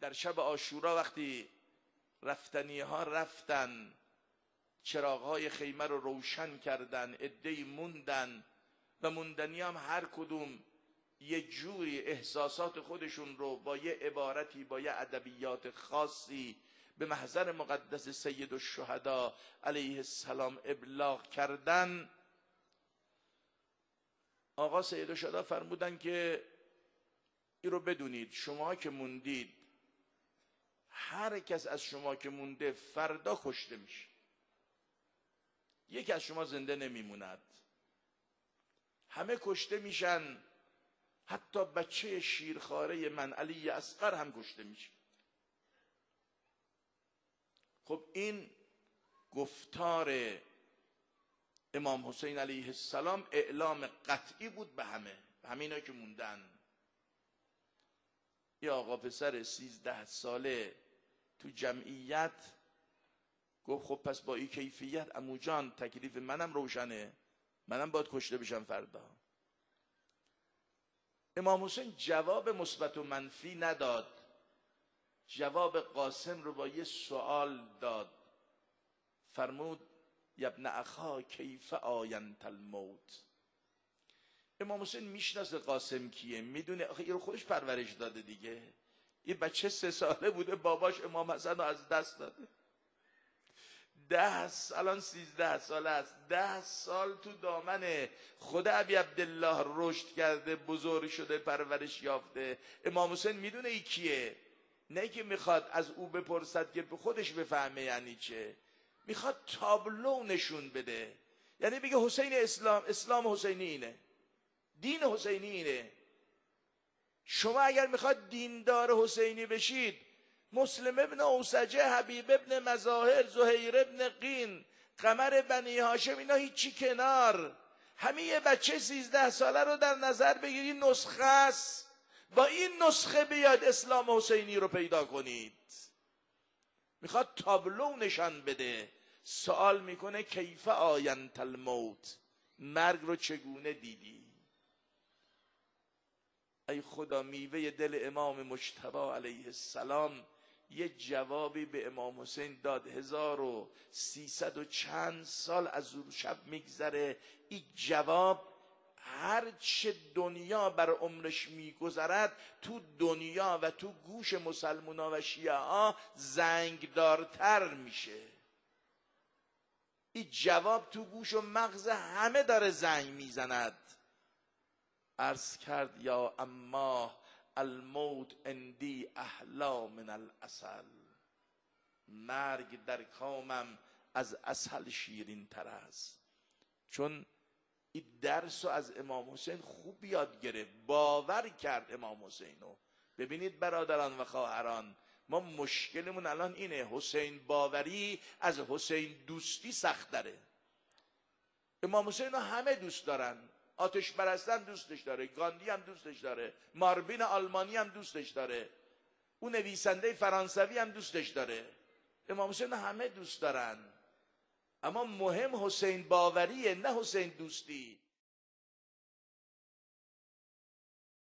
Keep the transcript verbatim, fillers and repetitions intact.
در شب عاشورا وقتی رفتنی ها رفتن، چراغهای خیمه رو روشن کردن، عده‌ای موندن و موندنی هم هر کدوم یه جوری احساسات خودشون رو با یه عبارتی، با یه ادبیات خاصی به محضر مقدس سید الشهدا علیه السلام ابلاغ کردن. آقا سید الشهدا فرمودن که این رو بدونید، شما که موندید، هر کس از شما که مونده فردا کشته میشه، یکی از شما زنده نمیموند، همه کشته میشن، حتی بچه شیرخواره من علی اصغر هم کشته میشه. خب این گفتار امام حسین علیه السلام اعلام قطعی بود به همه، به همه اینا که موندن. یه آقا پسر سیزده ساله تو جمعیت گفت خب پس با این کیفیت عمو جان تکلیف منم روشنه، منم باید کشته بشم فردا. امام حسین جواب مثبت و منفی نداد، جواب قاسم رو با یه سوال داد. فرمود یا ابن اخا کیف آینت الموت. امام حسین میشناسه قاسم کیه، میدونه آخه این رو خودش پرورش داده دیگه. یه بچه سه ساله بوده باباش امام حسن رو از دست داده، ده الان سیزده ساله است، ده سال تو دامن خود ابی عبدالله رشد کرده، بزرگ شده، پرورش یافته. امام حسین میدونه ای کیه، نه که میخواد از او بپرسد که به خودش بفهمه یعنی چه، میخواد تابلو نشون بده. یعنی بگه حسین اسلام، اسلام حسینی اینه، دین حسینی اینه. شما اگر میخواد دیندار حسینی بشید، مسلم ابن اوسجه، حبیب ابن مظاهر، زهیر ابن قین، قمر بنی هاشم، اینا هیچی کنار. همین یه بچه سیزده ساله رو در نظر بگیرید، نسخه است، با این نسخه بیاد اسلام حسینی رو پیدا کنید. میخواد تابلو نشان بده. سوال میکنه کیف آینت الموت، مرگ رو چگونه دیدی؟ ای خدا، میوه دل امام مجتبی علیه السلام یه جوابی به امام حسین داد. هزار و سیصد و چند سال از اون شب میگذره، این جواب هر چه دنیا بر عمرش میگذرد تو دنیا و تو گوش مسلمونا و شیعه ها زنگدارتر میشه. این جواب تو گوش و مغز همه داره زنگ میزند. عرض کرد یا اما الموت اندی احلا من العسل، مرگ در کامم از عسل شیرین تر است. چون این درس رو از امام حسین خوب یاد گرفت، باور کرد امام حسینو. ببینید برادران و خواهران، ما مشکلمون الان اینه، حسین باوری از حسین دوستی سخت داره. امام حسین رو همه دوست دارن، آتش پرستن دوستش داره، گاندی هم دوستش داره، ماربین آلمانی هم دوستش داره، اون نویسنده فرانسوی هم دوستش داره. امام حسین رو همه دوست دارن، اما مهم حسین باوریه، نه حسین دوستی.